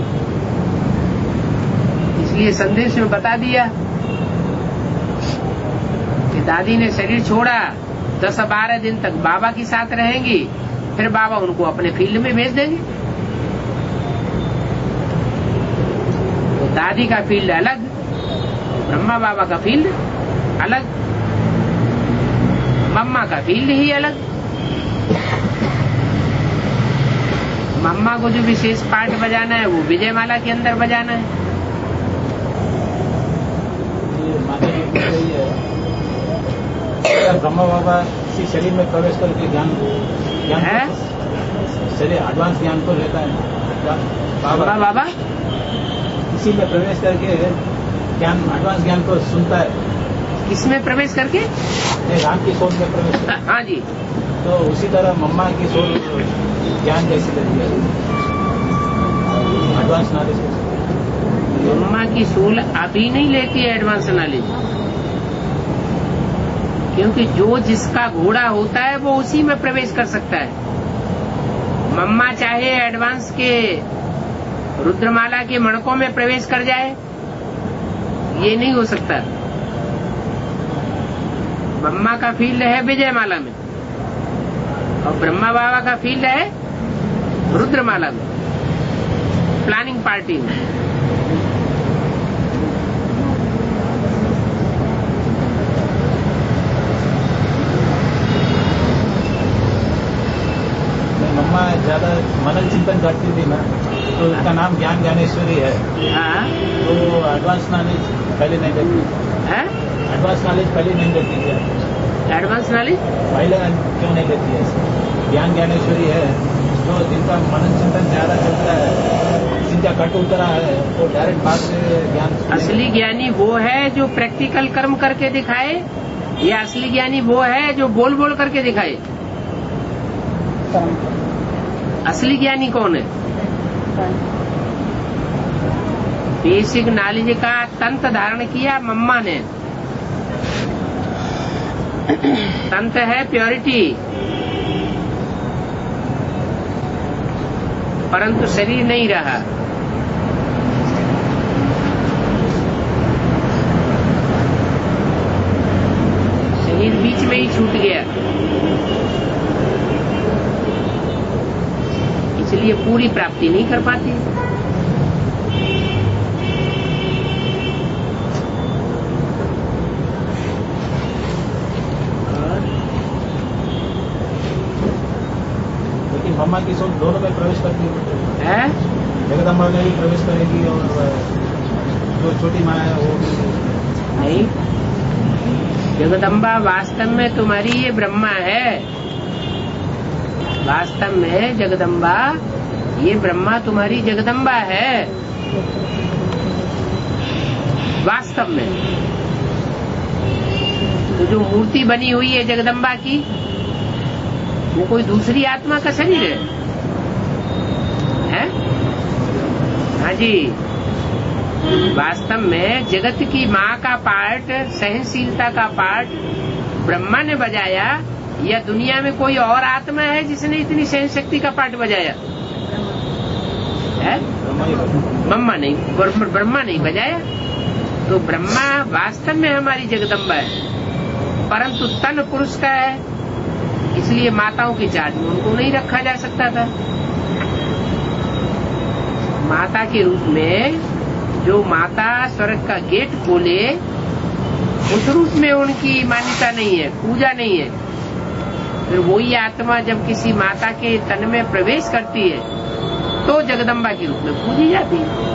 इसलिए संदेश में बता दिया कि दादी ने शरीर छोड़ा, दस बारह दिन तक बाबा के साथ रहेंगी, फिर बाबा उनको अपने फील्ड में भेज देंगे। तो दादी का फील्ड अलग, ब्रह्मा बाबा का फील्ड अलग, मम्मा का फील्ड ही अलग। मम्मा को जो विशेष पाठ बजाना है वो विजयमाला के अंदर बजाना है। ब्रह्मा बाबा इसी शरीर में प्रवेश करके ज्ञान ज्ञान शरीर एडवांस ज्ञान को लेता है। बाबा बाबा इसी में प्रवेश करके ज्ञान एडवांस ज्ञान को सुनता है। किसमें प्रवेश करके? राम की सोच में प्रवेश करके। हाँ जी। तो उसी तरह मम्मा की सोच ज्ञान कैसे लेती है एडवांस नॉलेज? मम्मा की सोल अभी नहीं लेती है एडवांस नॉलेज, क्योंकि जो जिसका घोड़ा होता है वो उसी में प्रवेश कर सकता है। मम्मा चाहे एडवांस के रुद्रमाला के मणकों में प्रवेश कर जाए, ये नहीं हो सकता। मम्मा का फील्ड है विजयमाला में और ब्रह्मा बाबा का फील्ड है रुद्रमाला में, प्लानिंग पार्टी में। मम्मा ज्यादा मनन चिंतन करती थी ना, तो उसका नाम ज्ञान ज्ञानेश्वरी है। हाँ। तो एडवांस नॉलेज पहले नहीं देती है। एडवांस नॉलेज पहले नहीं देती है। एडवांस नॉलेज पहले क्यों नहीं देती है? ज्ञान ज्ञानेश्वरी है, तो जिनका मनन चिंतन ज्यादा चलता है, जिनका कट उतरा है, तो डायरेक्ट बात से ज्ञान। असली ज्ञानी वो है जो प्रैक्टिकल कर्म करके दिखाए, या असली ज्ञानी वो है जो बोल बोल करके दिखाए? असली ज्ञानी कौन है? बेसिक नॉलेज का तंत्र धारण किया मम्मा ने। तंत्र है प्योरिटी, परंतु शरीर नहीं रहा। शरीर बीच में ही छूट गया, इसलिए पूरी प्राप्ति नहीं कर पाती। लेकिन मम्मा की सोच दोनों में प्रवेश करती है। जगदम्बा में भी प्रवेश करेगी और जो छोटी माँ है वो भी नहीं। जगदम्बा वास्तव में तुम्हारी ये ब्रह्मा है। वास्तव में जगदम्बा, ये ब्रह्मा तुम्हारी जगदम्बा है वास्तव में। तो जो मूर्ति बनी हुई है जगदम्बा की, वो कोई दूसरी आत्मा का शरीर है, है? हाँ जी। वास्तव में जगत की माँ का पार्ट, सहनशीलता का पार्ट ब्रह्मा ने बजाया, या दुनिया में कोई और आत्मा है जिसने इतनी सहन शक्ति का पार्ट बजाया है? ब्रह्मा नहीं, ब्रह्मा नहीं बजाया। तो ब्रह्मा वास्तव में हमारी जगदम्बा है, परंतु तन पुरुष का है, इसलिए माताओं की चार्ज में उनको नहीं रखा जा सकता था। माता के रूप में जो माता स्वर्ग का गेट खोले उस रूप में उनकी मान्यता नहीं है, पूजा नहीं है। फिर वही आत्मा जब किसी माता के तन में प्रवेश करती है तो जगदम्बा के रूप में पूजी जाती है।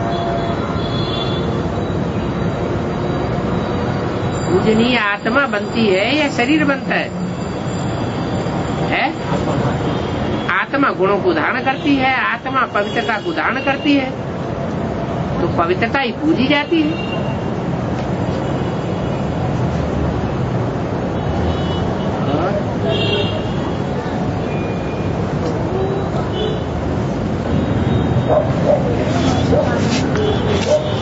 पूजनीय आत्मा बनती है या शरीर बनता है? है? आत्मा गुणों को धारण करती है, आत्मा पवित्रता को धारण करती है, तो पवित्रता ही पूजी जाती है।